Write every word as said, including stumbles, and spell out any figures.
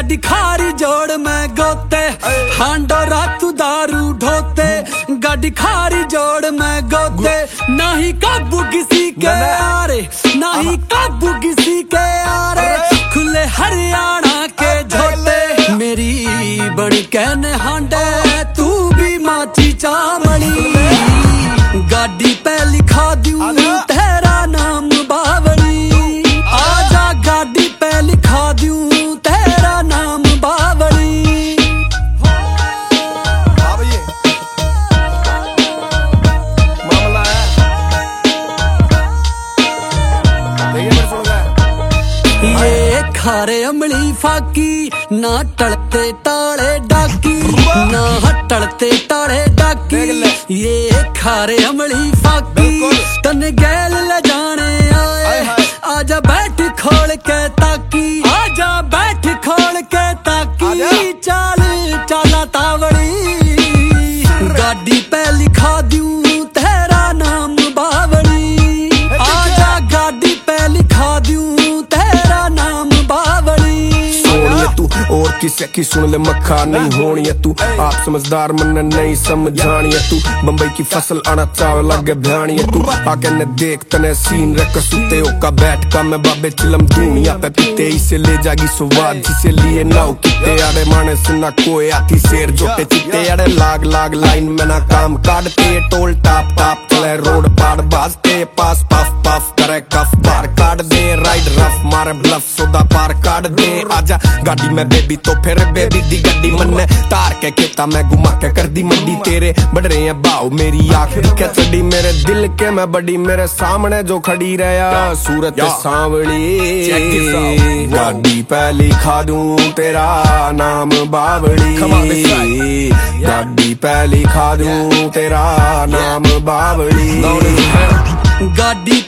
गड्डी खारी जोड़ मैं गोते हांडो रातू दारू ढोते गड्डी खारी जोड़ मैं गोते नहीं काबू किसी के आरे नहीं काबू किसी के आरे खुले हरियाणा के झोटे मेरी बड़ी कहने हांडे तू भी माची चामड़ी गाड़ी पे लिखा दूं तेरा नाम बावली आजा गाड़ी पे लिखा दूं तेरा नाम बावली। हाँ भैया मामला है ये खारे अमली फाकी ना टलते टाले डाकी ना हटलते टाले डाकी ये खारे अमली फाकी तन गैल ले जाने आए आजा बैठ खोल के ताकी आजा बैठ खोल के ताकी चाल चाला तावड़ी गाड़ी पे लिखा दूं तेरा नाम बावली आजा गाड़ी पे लिखा दूं तेरा नाम बावली। सोनिया तू और किसे की सुन ले मक्खा नहीं होनी है तू आप समझदार मन नहीं समझानी है तू बम्बई की फसल आना चाव लगे भ्यानी है तू आके ने देख तने सीन रख सुते का बैठ का मैं बाबे चिलम दुनिया पे पीते इसे ले जागी सुवाद जिसे लिए नाव किते आड़े माने सुना कोई आती शेर जोटे चिते आड़े लाग लाग लाइन में ना काम काटते टोल टाप टाप चले रोड पार बाजते पास पफ पफ करे कफ बार काट दे राइड रफ मारे ब्लफ सोदा पार काट दे आजा गाड़ी में बेबी तो फिर बेबी दी गड्डी मन्ने तार के खेता मैं घुमा के कर दी मंडी तेरे बढ़ रहे हैं भाव मेरी आंख दिखे चढ़ी मेरे दिल के मैं बड़ी मेरे सामने जो खड़ी रहा सूरत सांवली गाड़ी पे लिखा दूं तेरा नाम बावली गाड़ी पे लिखा दूं तेरा नाम बावली गाड़ी